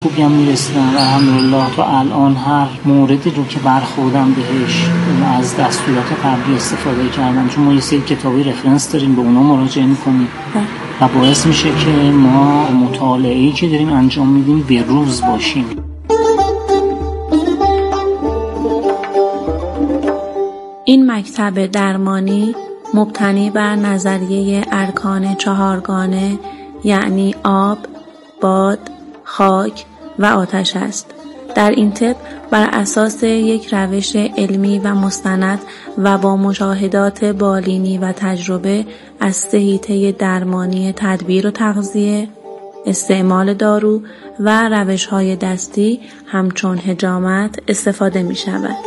خوبی هم میرسیدن و الحمدلله تا الان هر موردی رو که برخوردم بهش از دستورات قبلی استفاده کردم، چون ما یه سری کتابی رفرنس داریم به اونا مراجعه میکنیم و باعث میشه که ما مطالعه‌ای که داریم انجام میدیم به روز باشیم. این مکتب درمانی مبتنی بر نظریه ارکان چهارگانه، یعنی آب، باد، خاک و آتش است. در این طب بر اساس یک روش علمی و مستند و با مشاهدات بالینی و تجربه از 3 حیطه درمانی تدبیر و تغذیه، استعمال دارو و روش‌های دستی همچون حجامت استفاده می شود.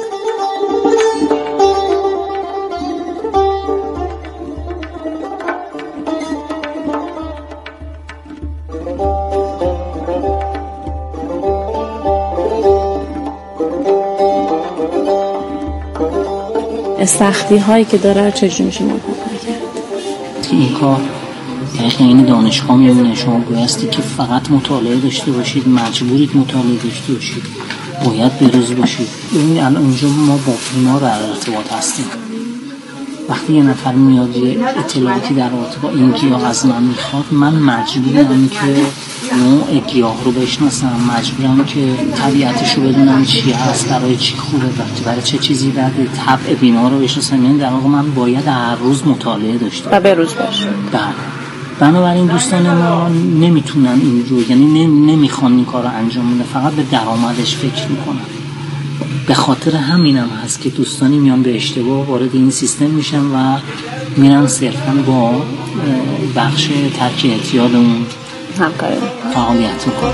سختی هایی که داره چجوری میشه مطابقت کرد؟ این کار دقیقا این دانشگاه میمونه. شما بایستی که فقط مطالعه داشته باشید، مجبورید مطالعه داشته باشید، باید بروز باشید. ببینید الان اینجا ما با بیمار در ارتباط هستیم. وقتی یه نفر میاد یه اطلاعاتی در رابطه با این گیاه از من میخواد، من مجبورم که نوع گیاه رو بشناسم، مجبورم که طبیعتش رو بدونم چی هست، برای چی خوبه، برای چه چیزی بده، طبع بیمار رو بشناسم. یعنی در واقع من باید هر روز مطالعه داشته و به روز باشه. بنابراین دوستان ما نمیتونن این رو، یعنی نمیخوان این کار رو انجام بده، فقط به درآمدش فکر میکنن. به خاطر همینم هست که دوستانی میان به اشتباه وارد این سیستم میشن و میرن صرفا با بخش ترک اعتیادمون فعالیت میکنن.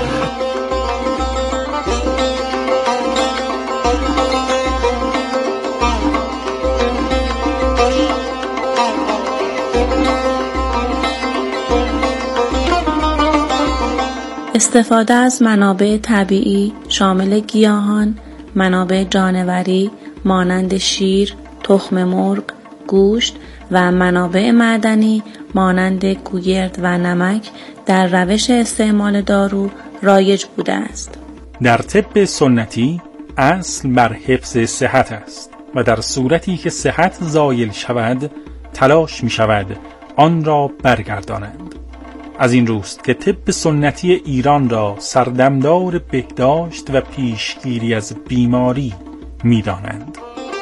استفاده از منابع طبیعی شامل گیاهان، منابع جانوری مانند شیر، تخم مرغ، گوشت و منابع معدنی مانند گوگرد و نمک در روش استعمال دارو رایج بوده است. در طب سنتی اصل بر حفظ صحت است و در صورتی که صحت زایل شود تلاش می شود آن را برگردانند. از این روست که طب سنتی ایران را سردمدار بهداشت و پیشگیری از بیماری می دانند.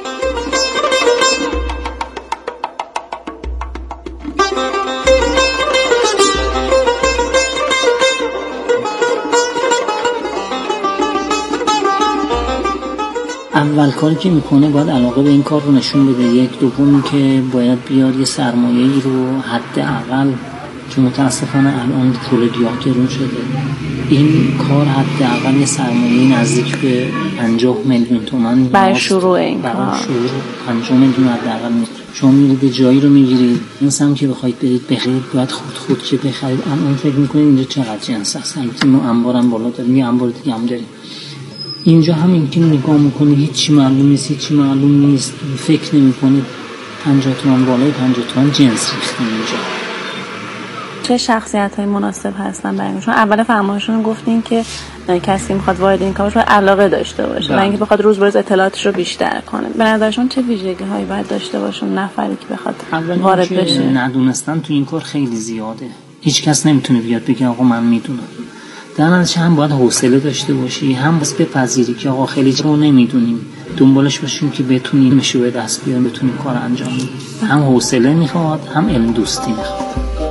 اول کاری که میکنه باید علاقه به این کار رو نشون بده. یک، دومی که باید بیاد یه سرمایه‌ای رو حداقل، چون متاسفانه الان پول گیاه گرون شده، این کار حداقل یه سرمایه نزدیک به 50 میلیون تومان برای شروع این کار. برای شروع 50 میلیون حداقل میشه. شما میرید جایی رو میگیرید، مثلا که بخواید برید بخرید باید خود که بخرید. الان فکر میکنید اینجا چقدر جنس هست، البته ما انبارم بالا داریم، یه انبار دیگه هم داریم. اینجا همین که نگاه میکنید هیچی معلوم نیست، فکر نمیکنید 50 تومان بالای 50 تومان جنس ریختیم اینجا. چه شخصیت‌های مناسب هستن برای چون اول فرمایشتون گفتین که کسی میخواد وارد این کار بشه علاقه داشته باشه و اینکه بخواد روز به روز اطلاعاتش رو بیشتر کنه. به نظرشون چه ویژگی‌هایی باید داشته باشه نفری که بخواد وارد بشه؟ ندونستن تو این کار خیلی زیاده. هیچ کس نمیتونه بیاد بگه آقا من میدونم. در نتیجه هم باید حوصله داشته باشی، هم بس بپذیری که آقا خیلی رو نمیدونیم، دنبالش باشیم که بتونیم به دست بیاریم، بتونیم کار انجام بدیم. هم حوصله میخواد، هم علم دوستی میخواد.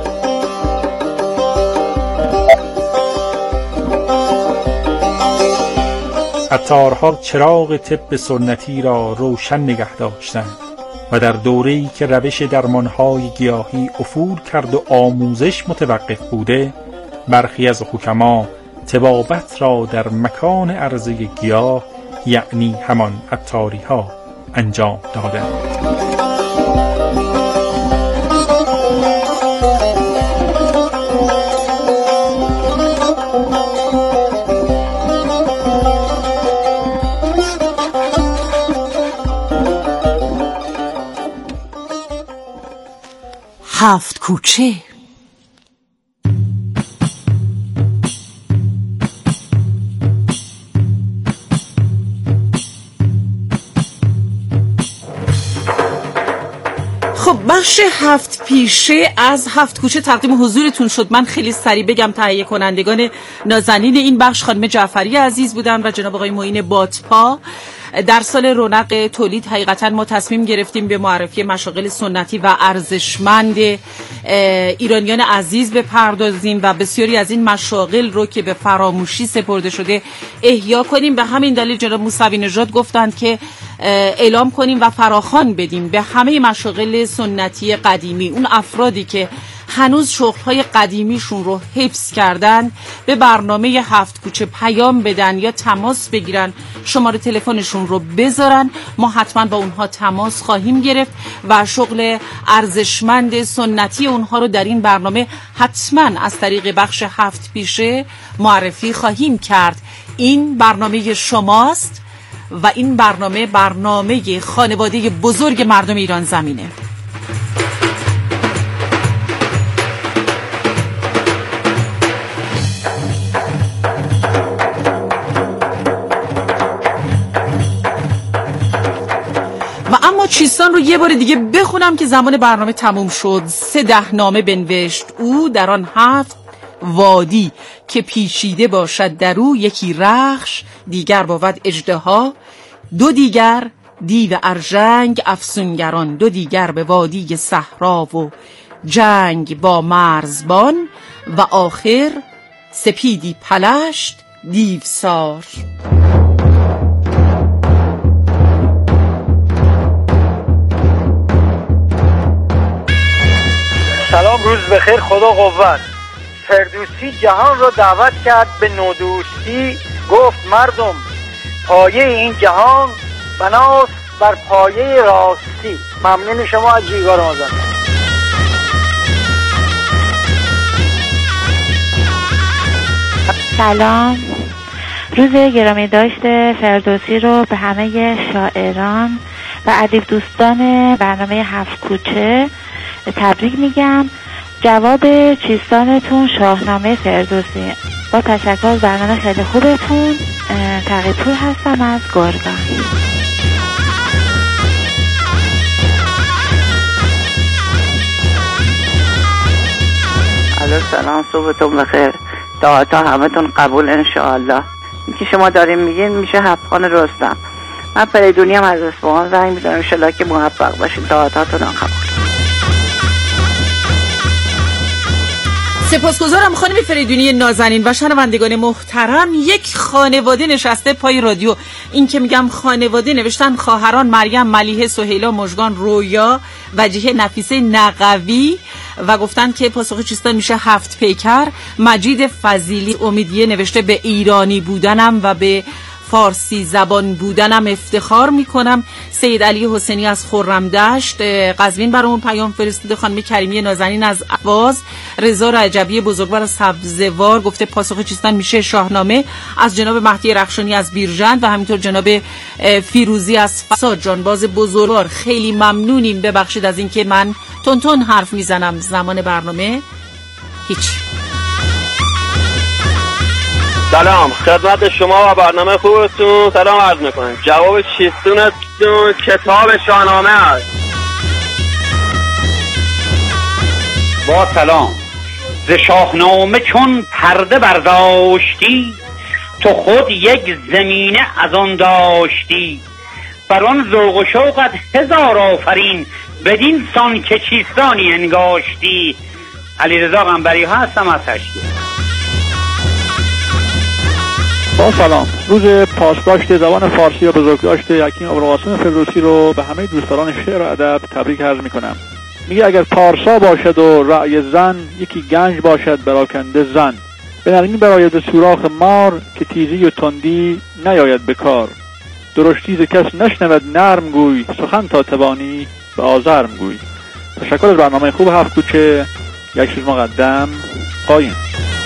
عطارها چراغ طب سنتی را روشن نگه داشتند و در دوره‌ای که روش درمانهای گیاهی افول کرد و آموزش متوقف بوده، برخی از حکما طبابت را در مکان عرضه گیاه، یعنی همان عطاری‌ها، انجام دادند. 7 کوچه. بخش 7 پیشه از 7 کوچه تقدیم حضورتون شد. من خیلی سریع بگم تهیه کنندگان نازنین این بخش خانم جعفری عزیز بودن و جناب آقای معین باتپا. در سال رونق تولید حقیقتا ما تصمیم گرفتیم به معرفی مشاغل سنتی و ارزشمند ایرانیان عزیز بپردازیم و بسیاری از این مشاغل رو که به فراموشی سپرده شده احیا کنیم. به همین دلیل جناب موسوی نژاد گفتند که اعلام کنیم و فراخوان بدیم به همه مشاغل سنتی قدیمی، اون افرادی که هنوز شغل‌های قدیمیشون رو حفظ کردن، به برنامه 7 کوچه پیام بدن یا تماس بگیرن، شماره تلفنشون رو بذارن. ما حتما با اونها تماس خواهیم گرفت و شغل ارزشمند سنتی اونها رو در این برنامه حتما از طریق بخش 7 پیشه معرفی خواهیم کرد. این برنامه شماست و این برنامه خانواده بزرگ مردم ایران زمینه. اما چیستان رو یه بار دیگه بخونم که زمان برنامه تموم شد. 3 نامه بنوشت او در آن 7 وادی که پیچیده باشد در او، یکی رخش، دیگر بود اژدها، 2 دیگر دیو ارژنگ افسونگران، 2 دیگر به وادی صحرا و جنگ با مرزبان، و آخر سپیدی پلشت دیوسار. سلام، روز بخیر، خدا قوت. فردوسی جهان را دعوت کرد به نودوستی، گفت مردم پایه این جهان بناست بر پایه راستی. ممنون شما از جیگار مازن. سلام، روز گرامی داشته فردوسی رو به همه شاعران و ادیب دوستان برنامه 7 کوچه تبریک میگم. جواب چیستانتون شاهنامه فردوسی. با تشکر از برنامه خیلی خوبتون. تقی‌پور هستم از گرگان. الو، سلام، صبحتون بخیر. دعاتا همتون قبول انشاءالله. این که شما دارین میگین میشه هفتخان رستم. من فریدونی هم از اصفهان زنگ میزنم، انشاءالله که موفق باشین. دعاتاتون قبول. سپاسگزارم خانم فریدونی نازنین و شنوندگان محترم. یک خانواده نشسته پای رادیو. این که میگم خانواده، نوشتن خواهران مریم، ملیحه، سهیلا، مژگان، رویا، وجیه، نفیسه، نقوی و گفتن که پاسخ چیستان میشه 7 پیکر. مجید فضیلی امیدیه نوشته به ایرانی بودنم و به فارسی زبان بودنم افتخار میکنم. سید علی حسینی از خرمدشت قزوین برامون پیام فرستاده. خانم کریمی نازنین از اهواز. رضا رجبی بزرگوار از سبزوار گفته پاسخ چیستان میشه شاهنامه. از جناب مهدی رخشانی از بیرجند و همینطور جناب فیروزی از فساد جانباز بزرگوار. خیلی ممنونیم، ببخشید از اینکه من تون حرف میزنم. زمان برنامه هیچ. سلام خدمت شما و برنامه خوبتون سلام عرض میکنم. جواب چیستونتون کتاب شاهنامه است. با سلام، ز شاهنامه چون پرده برداشتی، تو خود یک زمینه از آن داشتی. بر آن ذوق و شوقت 1000 آفرین، بدین سان که چیستانی انگاشتی. علیرضا قنبری هستم از هشتی. با سلام، روز پاسداشت زبان فارسی و بزرگداشت حکیم ابوالقاسم فردوسی رو به همه دوستداران شعر و ادب تبریک عرض میکنم. میگه اگر پارسا باشد و رأی زن، یکی گنج باشد براکنده زن. به نرمی براید سوراخ مار، که تیزی و تندی نیاید به کار. درشتی ز کس نشنود نرم گوی، سخن تا توانی به آزرم گوی. تشکر از برنامه خوب 7 کوچه. یک روز مقدم قایم.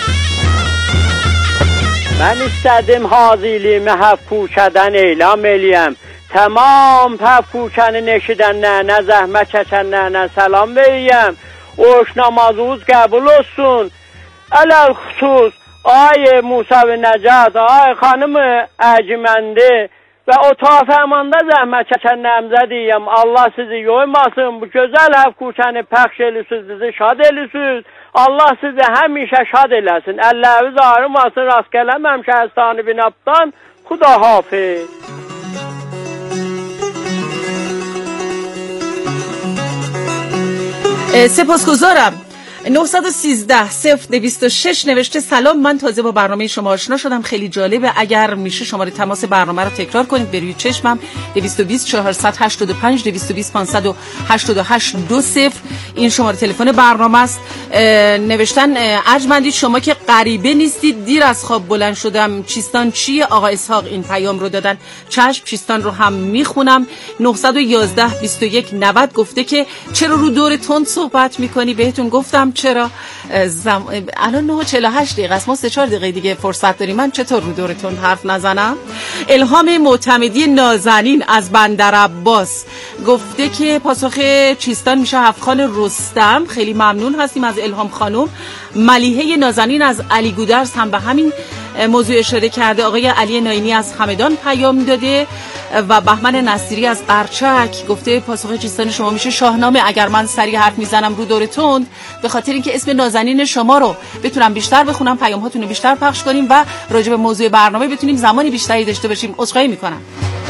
من istedim hazilimi haf kuçadan eylem eləyəm. Tamam haf kuçanın eşidənlərinə, zəhmət çəkənlərinə salam verəyəm. Oruç namazınız qəbul olsun. Ələl xüsus ay Musavi Nəcad, ay xanımı Ərciməndi, və o tafəmanda zəhmət çəkən nəmzədiyəm. Allah sizi yoymasın, bu gözəl həvkuşəni pəxş elüsüz, bizi şad elüsüz. Allah sizi həmişə şad eləsin. Əlləviz ağrımasın, rast gələməm şəhəstanı binabdan. Xuda hafiz. سپاسگزارم. 913-0226 نوشته سلام، من تازه با برنامه شما آشنا شدم، خیلی جالبه، اگر میشه شماره تماس برنامه رو تکرار کنید به روی چشمم. 220-485-22-5 این شماره تلفن برنامه است. نوشتن ارجمندی شما که غریبه نیستید، دیر از خواب بلند شدم، چیستان چیه؟ آقا اسحاق این پیام رو دادن. چشم، چیستان رو هم میخونم. 911-21-90 گفته که چرا رو دور تند صحبت میکنی؟ بهتون گفتم چرا. الان 9:48 دقیقه است، ما 3-4 دقیقه دیگه فرصت داریم. من چطور رو دورتون حرف نزنم؟ الهام معتمدی نازنین از بندر عباس گفته که پاسخ چیستان میشه هفخان رستم. خیلی ممنون هستیم از الهام خانم. ملیحه نازنین از علی گودرز هم به همین موضوع اشاره کرده. آقای علی ناینی از همدان پیام داده و بهمن نصیری از قرچک گفته پاسخ چیستان شما میشه شاهنامه. اگر من سریع حرف میزنم رو دور تند به خاطر اینکه اسم نازنین شما رو بتونم بیشتر بخونم، پیام هاتون رو بیشتر پخش کنیم و راجع به موضوع برنامه بتونیم زمانی بیشتری داشته باشیم. عذرخواهی میکنم.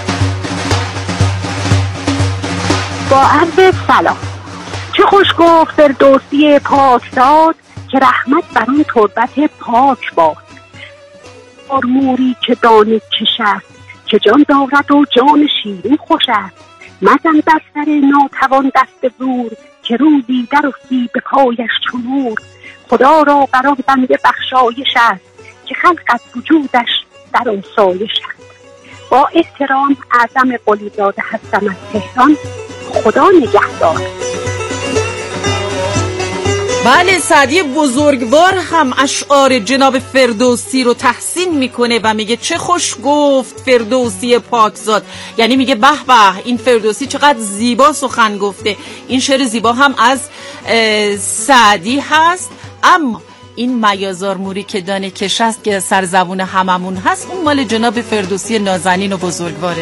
با عرض سلام. چه خوش گفت فردوسی پاکزاد که رحمت بر اون تربت پاک باد. موری که دانه کش است که جان دارد و جان شیرین خوش است. مزن بر سر ناتوان دست زور که روزی در افتی به پایش چو نور. خدا را بر آن بنده بخشایش است که خلقت وجودش در آن سایش است. با احترام اعظم قلیزاده هستم از تهران. خدا نگهدار. بله، سعدی بزرگوار هم اشعار جناب فردوسی رو تحسین میکنه و میگه چه خوش گفت فردوسی پاکزاد. یعنی میگه به به این فردوسی چقدر زیبا سخن گفته. این شعر زیبا هم از سعدی هست. اما این میازار موری که دانه کش است که سر زبون هممون هست، اون مال جناب فردوسی نازنین و بزرگواره.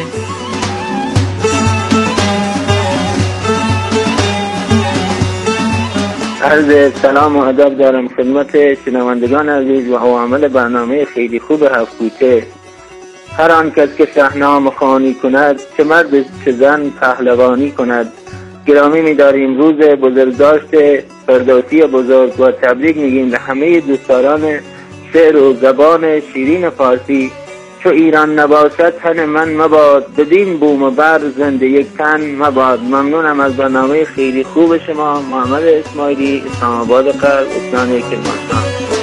عرض سلام و ادب دارم خدمت شنوندگان عزیز و عوامل برنامه خیلی خوب هفت‌کوچه. هر آن کس که شاهنامه خوانی کند، چه مرد چه زن پهلوانی کند. گرامی می‌داریم روز بزرگداشت فردوسی بزرگ و تبریک میگیم به همه دوستداران شعر و زبان شیرین فارسی. چو ایران نباشد تن من مباد، بدین بوم و بر زنده یک تن مباد. ممنونم از برنامه خیلی خوب شما. محمد اسماعیلی، اسلام آباد غرب، استان کرمانشاه.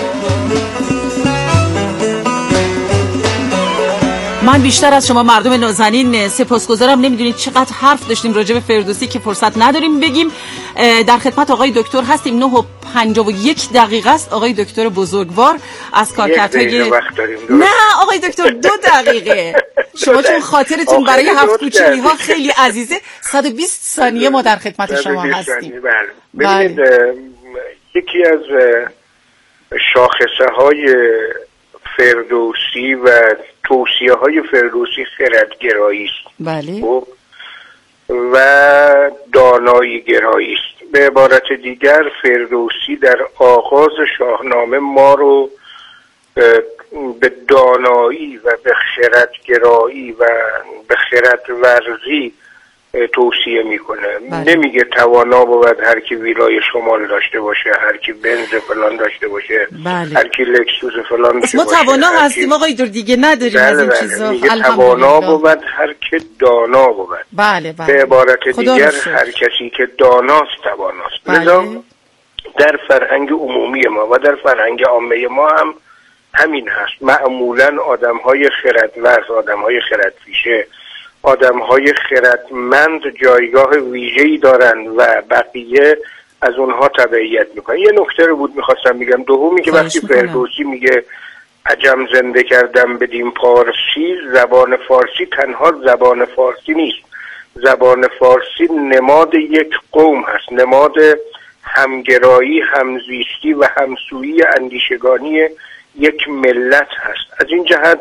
من بیشتر از شما مردم نازنین سپاسگزارم. نمیدونید چقدر حرف داشتیم راجع به فردوسی که فرصت نداریم بگیم. در خدمت آقای دکتر هستیم. 9:51 دقیقه است. آقای دکتر بزرگوار از کارکردهای نه آقای دکتر 2 دقیقه. شما چون خاطرتون برای هفت‌کوچه‌ای ها خیلی عزیزه، 120 ثانیه ما در خدمت شما هستیم. ببینید یکی از شاخصه های فردوسی و توصیه های فردوسی خردگرایی است. بله. و دانایی گرایی است. به عبارت دیگر فردوسی در آغاز شاهنامه ما رو به دانایی و به خردگرایی و به خردورزی توصیه میکنه. نمیگه توانا بود هر کی ویلای شمال داشته باشه، هر کی بنز فلان داشته باشه، هر کی لکسوس فلان داشته باشه. ما توانا هستیم آقای دور دیگه نداریم از این چیزا. میگه توانا بود هر کی دانا بود. بله بله. به عبارت دیگر هر کسی که داناست تواناست. لذا در فرهنگ عمومی ما و در فرهنگ عامه ما هم همین هست. معمولا آدم‌های خردورز، آدم‌های خردپیشه، آدم‌های خردمند جایگاه ویژه‌ای دارن و بقیه از اونها تبعیت میکنن. یه نکته رو بود میخواستم بگم. دومی که وقتی فردوسی میگه عجم زنده کردم بدیم پارسی، زبان فارسی تنها زبان فارسی نیست. زبان فارسی نماد یک قوم هست، نماد همگرایی، همزیستی و همسویی اندیشگانی یک ملت هست. از این جهت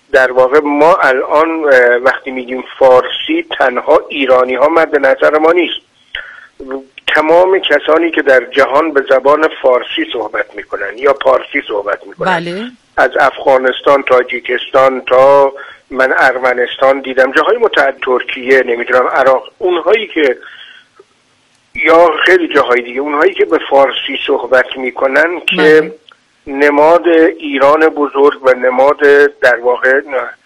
در واقع ما الان وقتی میگیم فارسی تنها ایرانی ها مد نظر ما نیست، تمام کسانی که در جهان به زبان فارسی صحبت میکنن یا پارسی صحبت میکنن، بله. از افغانستان، تاجیکستان تا من ارمنستان دیدم، جاهای متعدد، ترکیه، نمیدونم عراق، اونهایی که یا خیلی جاهای دیگه، اونهایی که به فارسی صحبت میکنن که نماد ایران بزرگ و نماد در واقع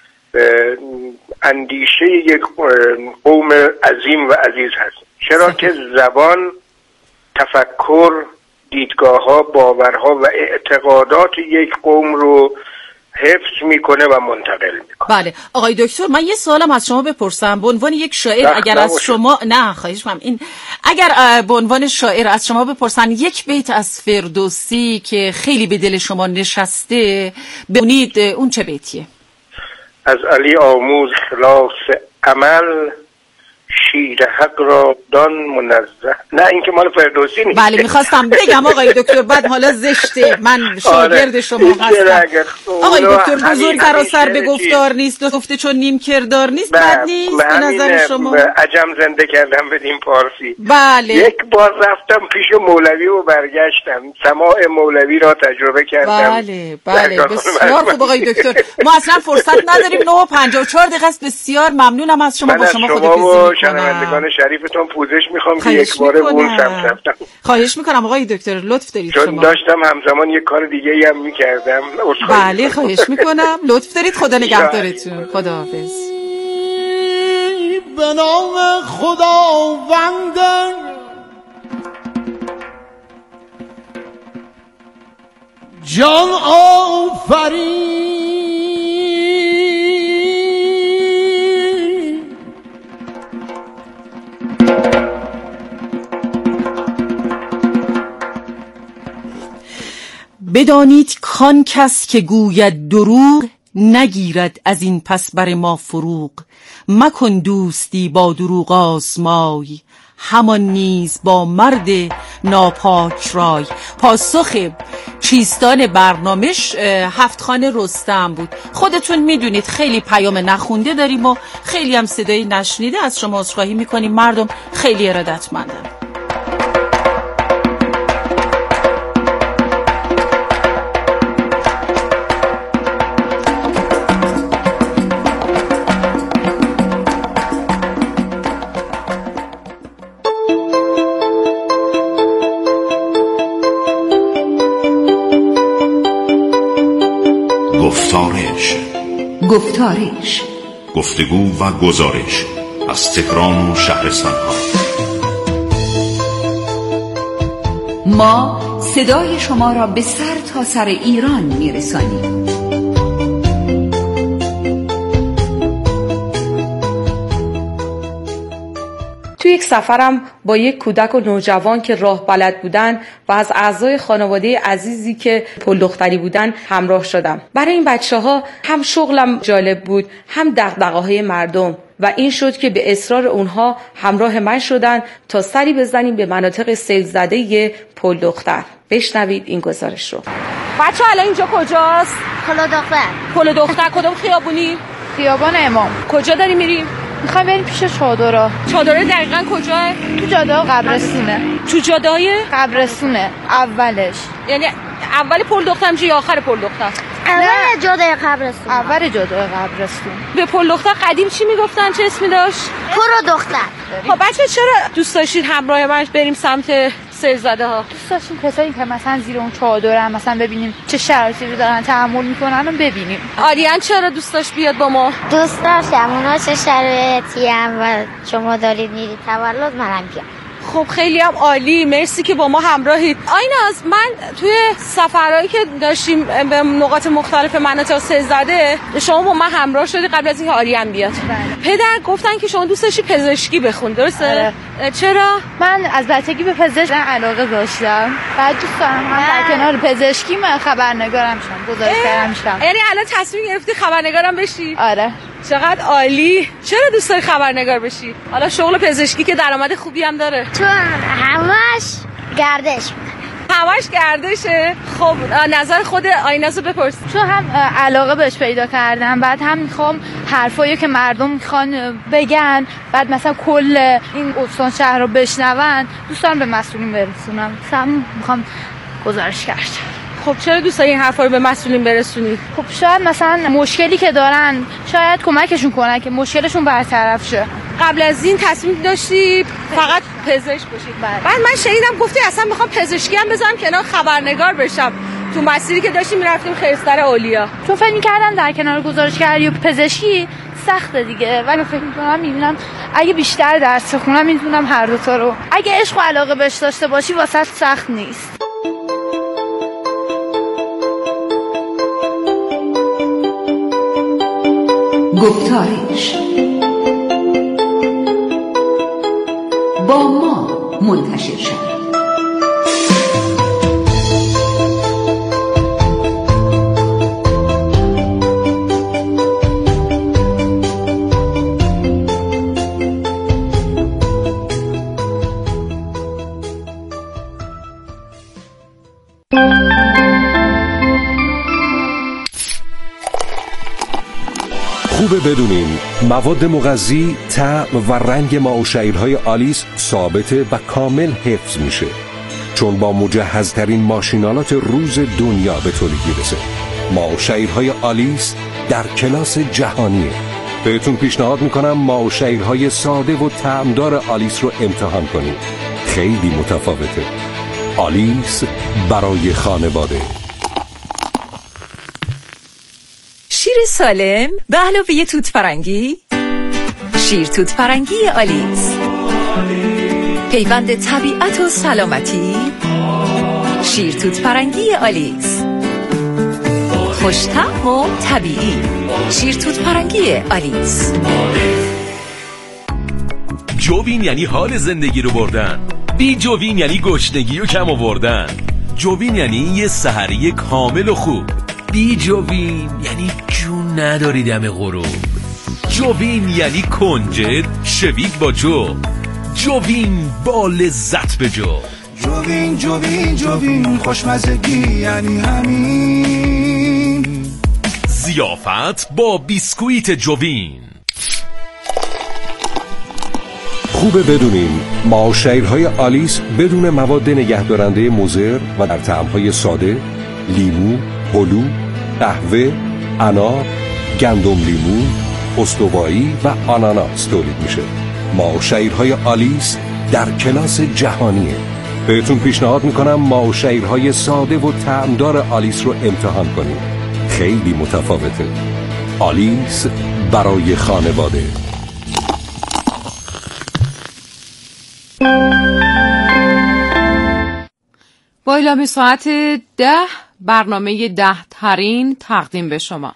اندیشه یک قوم عظیم و عزیز هست. چرا که زبان، تفکر، دیدگاه‌ها، باورها و اعتقادات یک قوم رو حفظ میکنه و منتقل میکنه. بله آقای دکتر، من یه سوالم از شما بپرسم به عنوان یک شاعر. اگر از شما خواهش می‌کنم اگر به عنوان شاعر از شما بپرسن یک بیت از فردوسی که خیلی به دل شما نشسته بگید، اون چه بیتیه؟ از علی آموز خلاص عمل، شیر حق را دان منزه. نه این که مال فردوسی نیست. بله میخواستم بگم آقای دکتر، بعد حالا زشته من شاگرد شما هستم. آقای دکتر بزرگ را سر به گفتار نیست، گفته چون نیم کردار نیست. بد نیست به نظر شما؟ عجم زنده کردم بدیم پارسی. بله. یک بار رفتم پیش مولوی و برگشتم، سماع مولوی را تجربه کردم. بله بسیار خوب آقای دکتر. ما اصلا فرصت نداریم، 9:54 دقیقه است. بسیار ممنونم از شما. با شما خداحافظی شنوندگان شریفتون پوزش میخوام که یک باره اون سمت رفتم. خواهش میکنم آقای دکتر، لطف دارید چون شما. داشتم همزمان یک کار دیگه ای هم میکردم. بله خواهش میکنم، لطف دارید. خدا نگهدارتون. خداحافظ. به نام خداوند جان آفرین، بدانید کان کس که گوید دروغ، نگیرد از این پس بر ما فروغ. مکن دوستی با دروغ آزمای، همان نیز با مرد ناپاک رای. پاسخ چیستان برنامهش هفتخان رستم بود. خودتون میدونید خیلی پیام نخونده داریم و خیلی هم صدایی نشنیده. از شما عذرخواهی میکنیم، مردم خیلی ارادتمندن. گفتارش گفتگو و گزارش از تهران و شهرستان‌ها. ما صدای شما را به سر تا سر ایران می‌رسانیم. توی یک سفرم با یک کودک و نوجوان که راه بلد بودن و از اعضای خانواده عزیزی که پل دختری بودن همراه شدم. برای این بچه‌ها هم شغلم جالب بود، هم دغدغه‌های مردم، و این شد که به اصرار اونها همراه من شدن تا سری بزنیم به مناطق سیل زده پل دختر. بشنوید این گزارش رو. بچه‌ها الان اینجا کجاست؟ پل دختر. پل دختر کدوم خیابونی؟ خیابان امام. کجا داری میریم؟ میخوایم بریم پیش چادرها. چادرها دقیقاً کجاه؟ تو جاده قبرستونه. تو جاده قبرستونه اولش. یعنی اول پل دختر میشه یا آخر پل دختر؟ اول جاده قبرستون. اول جاده قبرستون. به پل دختر قدیم چی میگفتن؟ چه اسمی داشت؟ پل دختر. خب بچه چرا دوست داشتید همراه من بریم سمت سیل زده ها؟ دوست داشتیم کسایی که مثلا زیر اون چادرن مثلا ببینیم چه شرایطی رو دارن تحمل میکنن و ببینیم. آریان چرا دوست داشت بیاد با ما؟ دوست داشتم اونا چه شرایطی هم و شما دارید میرید تولد منم بیام. خب خیلی هم عالی، مرسی که با ما همراهید. آیناز، من توی سفرهایی که داشتیم به نقاط مختلف مناطق سیل زده شما با من همراه شدی قبل از اینکه آریان بیاد. پدر گفتن که شما دوست داشتی پزشکی بخونی، درسته؟ چرا؟ من از بچگی به پزشکی علاقه داشتم. بعد دوست دارم هم در کنار پزشکی من خبرنگارم شم، گزارشگرم شم. یعنی الان تصمیم گرفتی خبرنگارم بشی؟ آره. چقدر عالی. چرا دوست داری خبرنگار بشی؟ حالا شغل پزشکی که درآمد خوبی هم داره. چون همش گردش میکنه. همش گردشه. خب نظر خود آینازو بپرس. چون هم علاقه بهش پیدا کردم، بعد هم میخوام حرفایی که مردم میخوان بگن، بعد مثلا کل این استان شهر رو بشنون، دوست دارم به مسئولین برسونم. مثلا میخوام گزارش کردم. خب چرا دوست داری این حرفا رو به مسئولین برسونی؟ خب شاید مثلا مشکلی که دارن شاید کمکشون کنن که مشکلشون برطرف شه. قبل از این تصمیم داشتی فقط پزشک باشی؟ بعد من شنیدم گفتی اصلا میخوام پزشکی هم بذارم کنار، خبرنگار بشم. تو مسیری که داشتیم میرفتیم خیرستر اولیا. چون فکر می‌کردم در کنار گزارشگری و پزشکی سخته دیگه، ولی فکر می‌کنم می‌بینم اگه بیشتر درس بخونم می‌تونم هر دو تا رو. اگه عشق و علاقه بهش داشته باشی واسه سخت نیست. گفتارش با ما منتشر شد. خوبه بدونین مواد مغذی، طعم و رنگ ماهوشهیرهای آلیس ثابته و کامل حفظ میشه، چون با مجهزترین ماشینالات روز دنیا به تولید میرسه. ماهوشهیرهای آلیس در کلاس جهانیه. بهتون پیشنهاد میکنم ماهوشهیرهای ساده و طعمدار آلیس رو امتحان کنید. خیلی متفاوته. آلیس برای خانواده. شیر سالم به علاوه توت فرنگی. شیر توت فرنگی آلیس، پیوند طبیعت و سلامتی. شیر توت فرنگی آلیس، خوش‌طعم و طبیعی. شیر توت فرنگی آلیس. جووین یعنی حال زندگی رو بردن، بی جووین یعنی گشنگی و کم آوردن. جووین یعنی یه سحری کامل و خوب. بی جووین یعنی جون نداری دم غروب. جووین یعنی کنجد شوید با جو. جووین با لذت به جو. جووین جووین جووین خوشمزگی یعنی همین. ضیافت با بیسکویت جووین. خوبه بدونین ماهوشهیرهای آلیس بدون مواد نگهدارنده مضر و در طعم‌های ساده، لیمو، هلو، قهوه، انار، گندم لیمو، استوایی و آناناس تولید میشه. ماهوشهیرهای آلیس در کلاس جهانیه. بهتون پیشنهاد میکنم ماهوشهیرهای ساده و طعمدار آلیس رو امتحان کنید. خیلی متفاوته. آلیس برای خانواده. با اعلام ساعت 10 برنامه 10 ترین تقدیم به شما.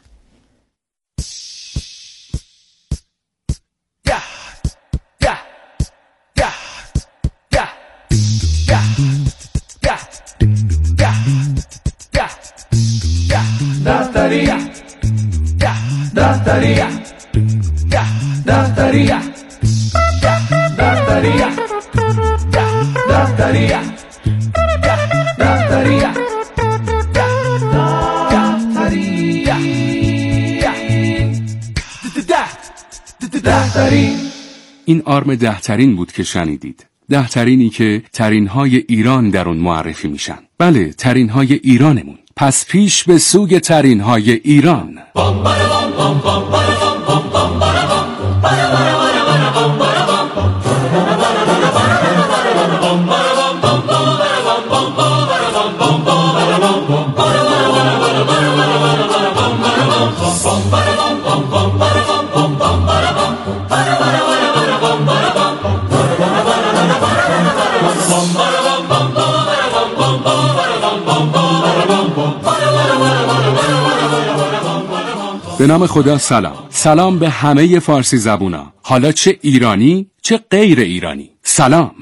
این آرم 10 ترین بود که شنیدید. 10 ترینی که ترین‌های ایران در اون معرفی میشن. بله، ترین‌های ایرانمون. پس پیش به سوی ترین‌های ایران. به نام خدا سلام. سلام به همه فارسی زبونا، حالا چه ایرانی چه غیر ایرانی. سلام.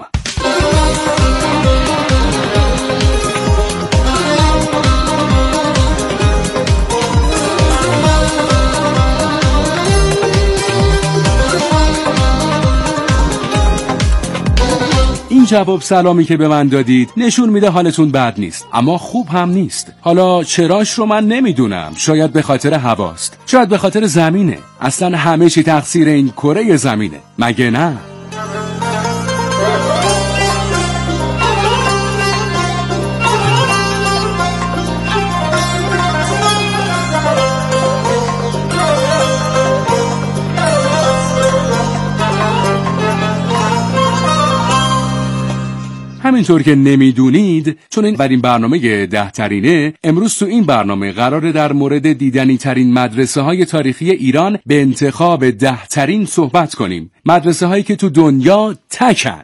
این جواب سلامی که به من دادید نشون میده حالتون بد نیست، اما خوب هم نیست. حالا چراش رو من نمیدونم، شاید به خاطر هواست، شاید به خاطر زمینه. اصلا همه چی تقصیر این کره زمینه، مگه نه؟ همینطور که نمیدونید، چون این برنامه 10 ترینه، امروز تو این برنامه قراره در مورد دیدنی ترین مدرسه های تاریخی ایران به انتخاب 10 ترین صحبت کنیم. مدرسه هایی که تو دنیا تکن.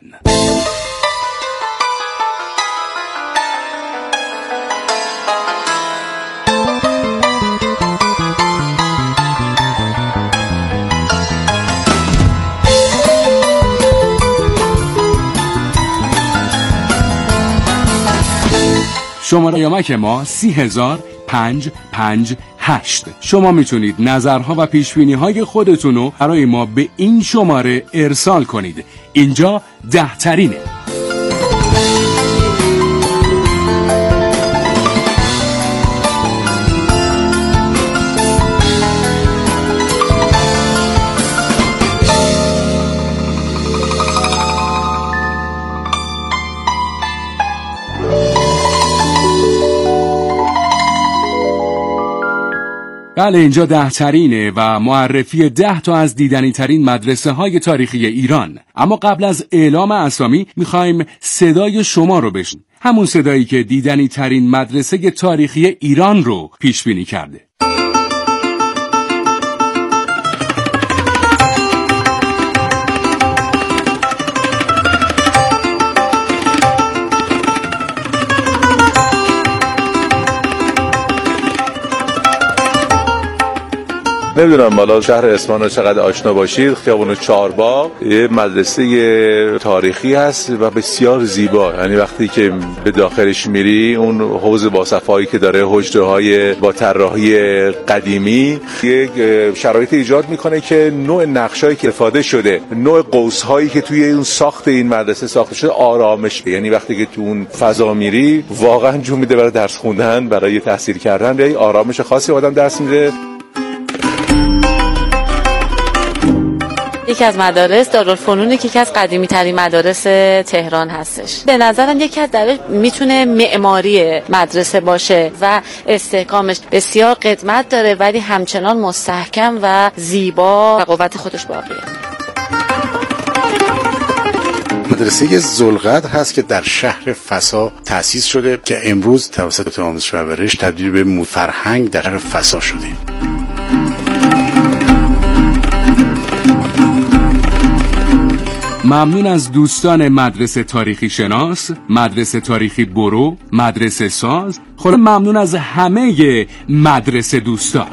شماره پیامک ما 30558. شما میتونید نظرها و پیشبینی‌های خودتون رو برای ما به این شماره ارسال کنید. اینجا 10 ترینه. بله، اینجا 10 ترینه و معرفی 10 تا از دیدنی ترین مدرسه های تاریخی ایران. اما قبل از اعلام اسامی میخوایم صدای شما رو بشنویم، همون صدایی که دیدنی ترین مدرسه تاریخی ایران رو پیش بینی کرده. نمیدونم بالا شهر اصفهان رو چقدر آشنا باشید، خیابون چهارباغ یه مدرسه تاریخی هست و بسیار زیبا. یعنی وقتی که به داخلش میری، اون حوض با صفایی که داره، حجره‌های با طراحی قدیمی، یک شرایط ایجاد میکنه که نوع نقشایی که استفاده شده، نوع قوس‌هایی که توی اون ساخت این مدرسه ساخته شده آرامش. یعنی وقتی که تو اون فضا میری واقعا جون میده برای درس خوندن، برای تحصیل کردن، یه آرامش خاصی آدم دست میده. یکی از مدارس دارالفنونه که یکی از قدیمی ترین مدارس تهران هستش. به نظرم یکی از دلایل میتونه معماری مدرسه باشه و استحکامش بسیار قدمت داره، ولی همچنان مستحکم و زیبا و قوت خودش باقیه. مدرسه ذوالقدر هست که در شهر فسا تأسیس شده که امروز توسط آموزش و پرورش تبدیل به فرهنگ در شهر فسا شده. ممنون از دوستان مدرسه تاریخی شناس، مدرسه تاریخی برو، مدرسه ساز. خدا ممنون از همه مدرسه دوستان.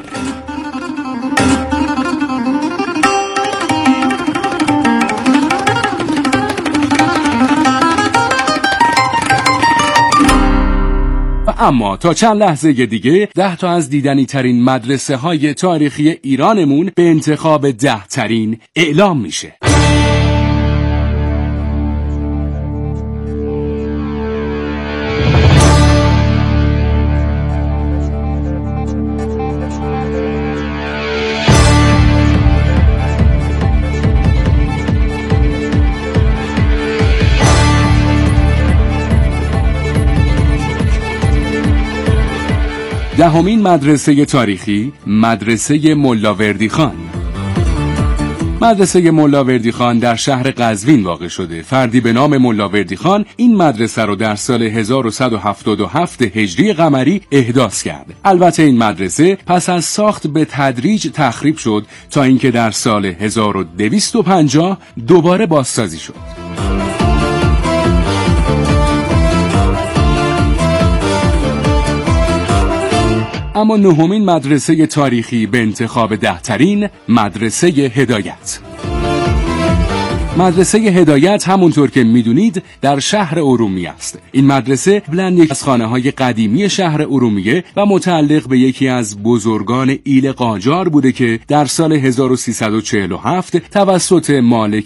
اما تا چند لحظه دیگه 10 تا از دیدنی ترین مدرسه های تاریخی ایرانمون به انتخاب 10 ترین اعلام میشه. دهمین مدرسه تاریخی، مدرسه ملاوردی خان. مدرسه ملاوردی خان در شهر قزوین واقع شده. فردی به نام ملاوردی خان این مدرسه رو در سال 1177 هجری قمری احداث کرد. البته این مدرسه پس از ساخت به تدریج تخریب شد تا اینکه در سال 1250 دوباره بازسازی شد. اما نهمین مدرسه تاریخی به انتخاب 10 ترین، مدرسه هدایت. مدرسه هدایت همونطور که میدونید در شهر ارومیه است. این مدرسه بلند یک از خانه‌های قدیمی شهر ارومیه و متعلق به یکی از بزرگان ایل قاجار بوده که در سال 1347 توسط مالک